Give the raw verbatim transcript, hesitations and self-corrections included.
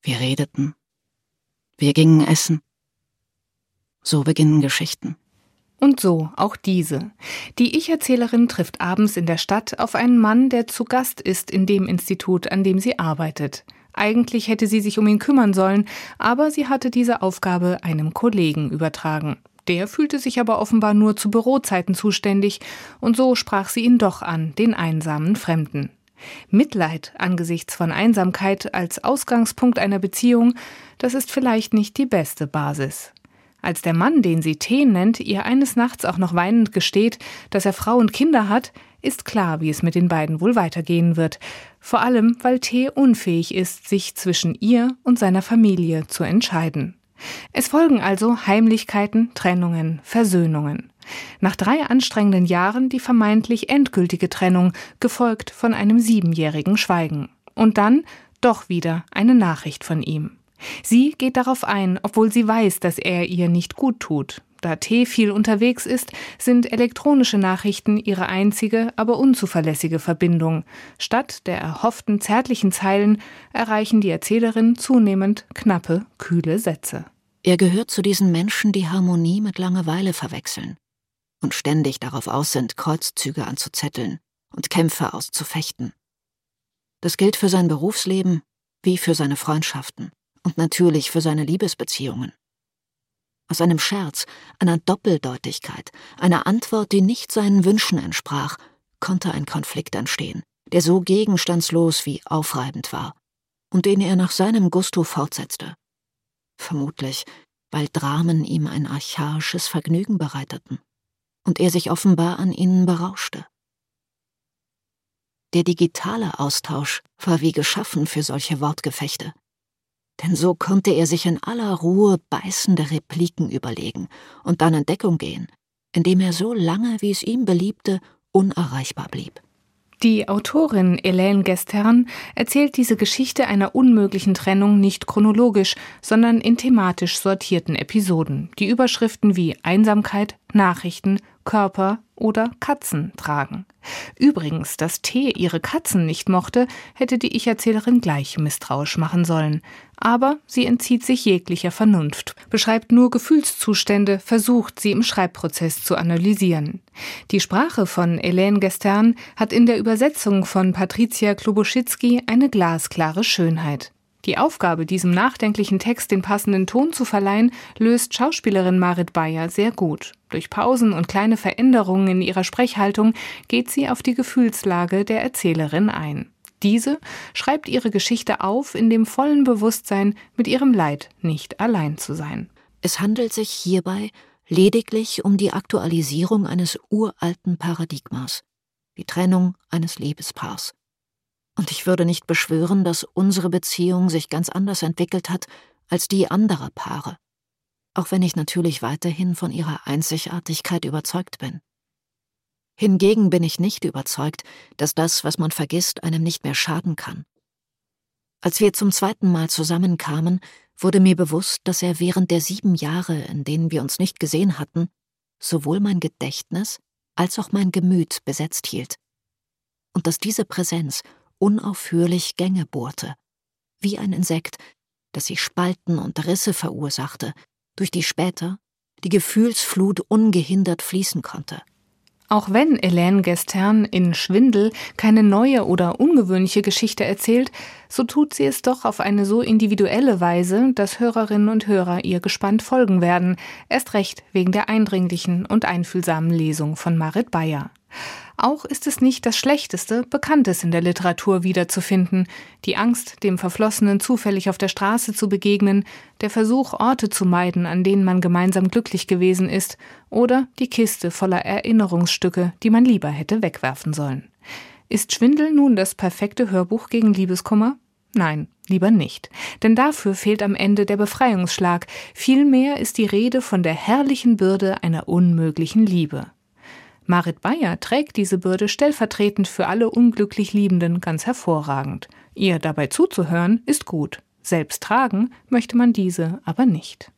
Wir redeten. Wir gingen essen. So beginnen Geschichten. Und so auch diese. Die Ich-Erzählerin trifft abends in der Stadt auf einen Mann, der zu Gast ist in dem Institut, an dem sie arbeitet. Eigentlich hätte sie sich um ihn kümmern sollen, aber sie hatte diese Aufgabe einem Kollegen übertragen. Der fühlte sich aber offenbar nur zu Bürozeiten zuständig, und so sprach sie ihn doch an, den einsamen Fremden. Mitleid angesichts von Einsamkeit als Ausgangspunkt einer Beziehung, das ist vielleicht nicht die beste Basis. Als der Mann, den sie T nennt, ihr eines Nachts auch noch weinend gesteht, dass er Frau und Kinder hat, ist klar, wie es mit den beiden wohl weitergehen wird. Vor allem, weil T unfähig ist, sich zwischen ihr und seiner Familie zu entscheiden. Es folgen also Heimlichkeiten, Trennungen, Versöhnungen. Nach drei anstrengenden Jahren die vermeintlich endgültige Trennung, gefolgt von einem siebenjährigen Schweigen. Und dann doch wieder eine Nachricht von ihm. Sie geht darauf ein, obwohl sie weiß, dass er ihr nicht gut tut. Da T viel unterwegs ist, sind elektronische Nachrichten ihre einzige, aber unzuverlässige Verbindung. Statt der erhofften zärtlichen Zeilen erreichen die Erzählerin zunehmend knappe, kühle Sätze. Er gehört zu diesen Menschen, die Harmonie mit Langeweile verwechseln und ständig darauf aus sind, Kreuzzüge anzuzetteln und Kämpfe auszufechten. Das gilt für sein Berufsleben wie für seine Freundschaften. Und natürlich für seine Liebesbeziehungen. Aus einem Scherz, einer Doppeldeutigkeit, einer Antwort, die nicht seinen Wünschen entsprach, konnte ein Konflikt entstehen, der so gegenstandslos wie aufreibend war und den er nach seinem Gusto fortsetzte. Vermutlich, weil Dramen ihm ein archaisches Vergnügen bereiteten und er sich offenbar an ihnen berauschte. Der digitale Austausch war wie geschaffen für solche Wortgefechte. Denn so konnte er sich in aller Ruhe beißende Repliken überlegen und dann in Deckung gehen, indem er so lange, wie es ihm beliebte, unerreichbar blieb. Die Autorin Hélène Guestern erzählt diese Geschichte einer unmöglichen Trennung nicht chronologisch, sondern in thematisch sortierten Episoden, die Überschriften wie Einsamkeit, Nachrichten, Körper oder Katzen tragen. Übrigens, dass T ihre Katzen nicht mochte, hätte die Ich-Erzählerin gleich misstrauisch machen sollen. Aber sie entzieht sich jeglicher Vernunft, beschreibt nur Gefühlszustände, versucht, sie im Schreibprozess zu analysieren. Die Sprache von Hélène Guestern hat in der Übersetzung von Patricia Kloboschitzky eine glasklare Schönheit. Die Aufgabe, diesem nachdenklichen Text den passenden Ton zu verleihen, löst Schauspielerin Marit Beyer sehr gut. Durch Pausen und kleine Veränderungen in ihrer Sprechhaltung geht sie auf die Gefühlslage der Erzählerin ein. Diese schreibt ihre Geschichte auf, in dem vollen Bewusstsein, mit ihrem Leid nicht allein zu sein. Es handelt sich hierbei lediglich um die Aktualisierung eines uralten Paradigmas, die Trennung eines Liebespaars. Und ich würde nicht beschwören, dass unsere Beziehung sich ganz anders entwickelt hat als die anderer Paare, auch wenn ich natürlich weiterhin von ihrer Einzigartigkeit überzeugt bin. Hingegen bin ich nicht überzeugt, dass das, was man vergisst, einem nicht mehr schaden kann. Als wir zum zweiten Mal zusammenkamen, wurde mir bewusst, dass er während der sieben Jahre, in denen wir uns nicht gesehen hatten, sowohl mein Gedächtnis als auch mein Gemüt besetzt hielt. Und dass diese Präsenz unaufhörlich Gänge bohrte, wie ein Insekt, das sich Spalten und Risse verursachte, durch die später die Gefühlsflut ungehindert fließen konnte. Auch wenn Hélène Guestern in Schwindel keine neue oder ungewöhnliche Geschichte erzählt, so tut sie es doch auf eine so individuelle Weise, dass Hörerinnen und Hörer ihr gespannt folgen werden, erst recht wegen der eindringlichen und einfühlsamen Lesung von Marit Beyer. Auch ist es nicht das Schlechteste, Bekanntes in der Literatur wiederzufinden. Die Angst, dem Verflossenen zufällig auf der Straße zu begegnen, der Versuch, Orte zu meiden, an denen man gemeinsam glücklich gewesen ist, oder die Kiste voller Erinnerungsstücke, die man lieber hätte wegwerfen sollen. Ist Schwindel nun das perfekte Hörbuch gegen Liebeskummer? Nein, lieber nicht. Denn dafür fehlt am Ende der Befreiungsschlag. Vielmehr ist die Rede von der herrlichen Bürde einer unmöglichen Liebe. Marit Beyer trägt diese Bürde stellvertretend für alle unglücklich Liebenden ganz hervorragend. Ihr dabei zuzuhören ist gut. Selbst tragen möchte man diese aber nicht.